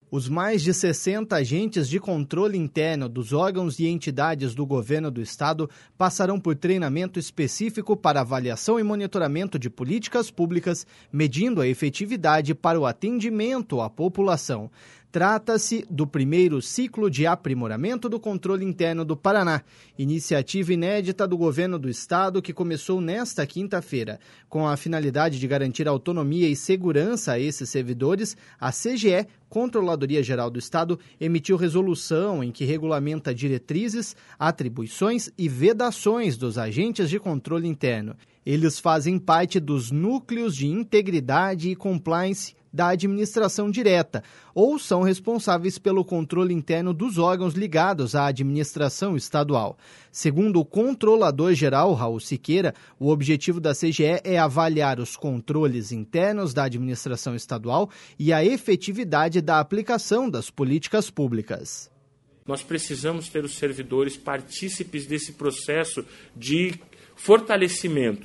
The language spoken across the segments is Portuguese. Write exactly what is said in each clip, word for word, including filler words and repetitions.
Os mais de sessenta agentes de controle interno dos órgãos e entidades do governo do estado passarão por treinamento específico para avaliação e monitoramento de políticas públicas, medindo a efetividade para o atendimento à população. Trata-se do primeiro ciclo de aprimoramento do controle interno do Paraná, iniciativa inédita do governo do estado que começou nesta quinta-feira. Com a finalidade de garantir autonomia e segurança a esses servidores, a C G E, Controladoria Geral do Estado, emitiu resolução em que regulamenta diretrizes, atribuições e vedações dos agentes de controle interno. Eles fazem parte dos núcleos de integridade e compliance da administração direta, ou são responsáveis pelo controle interno dos órgãos ligados à administração estadual. Segundo o controlador-geral, Raul Siqueira, o objetivo da C G E é avaliar os controles internos da administração estadual e a efetividade da aplicação das políticas públicas. Nós precisamos ter os servidores partícipes desse processo de fortalecimento,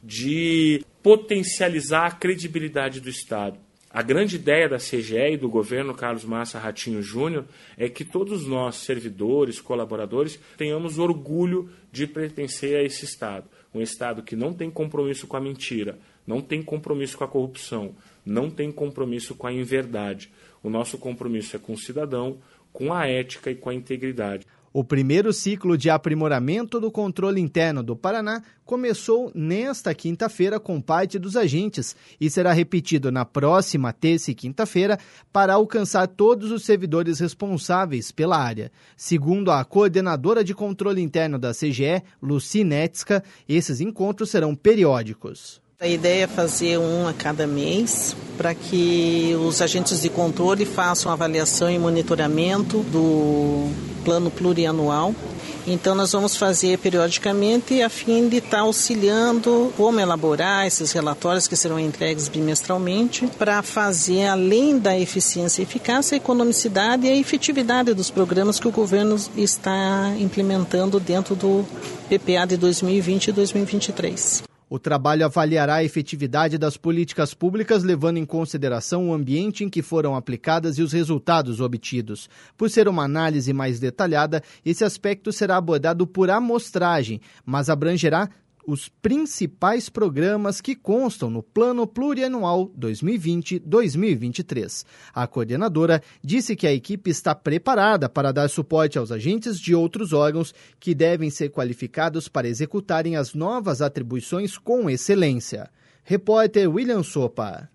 de potencializar a credibilidade do Estado. A grande ideia da C G E e do governo Carlos Massa Ratinho Júnior é que todos nós, servidores, colaboradores, tenhamos orgulho de pertencer a esse Estado. Um Estado que não tem compromisso com a mentira, não tem compromisso com a corrupção, não tem compromisso com a inverdade. O nosso compromisso é com o cidadão, com a ética e com a integridade. O primeiro ciclo de aprimoramento do controle interno do Paraná começou nesta quinta-feira com parte dos agentes e será repetido na próxima terça e quinta-feira para alcançar todos os servidores responsáveis pela área. Segundo a coordenadora de controle interno da C G E, Lucy Netska, esses encontros serão periódicos. A ideia é fazer um a cada mês para que os agentes de controle façam avaliação e monitoramento do plano plurianual. Então nós vamos fazer periodicamente a fim de estar auxiliando como elaborar esses relatórios que serão entregues bimestralmente para fazer, além da eficiência e eficácia, a economicidade e a efetividade dos programas que o governo está implementando dentro do P P A de dois mil e vinte e dois mil e vinte e três. O trabalho avaliará a efetividade das políticas públicas, levando em consideração o ambiente em que foram aplicadas e os resultados obtidos. Por ser uma análise mais detalhada, esse aspecto será abordado por amostragem, mas abrangerá os principais programas que constam no Plano Plurianual dois mil e vinte a dois mil e vinte e três. A coordenadora disse que a equipe está preparada para dar suporte aos agentes de outros órgãos que devem ser qualificados para executarem as novas atribuições com excelência. Repórter William Sopa.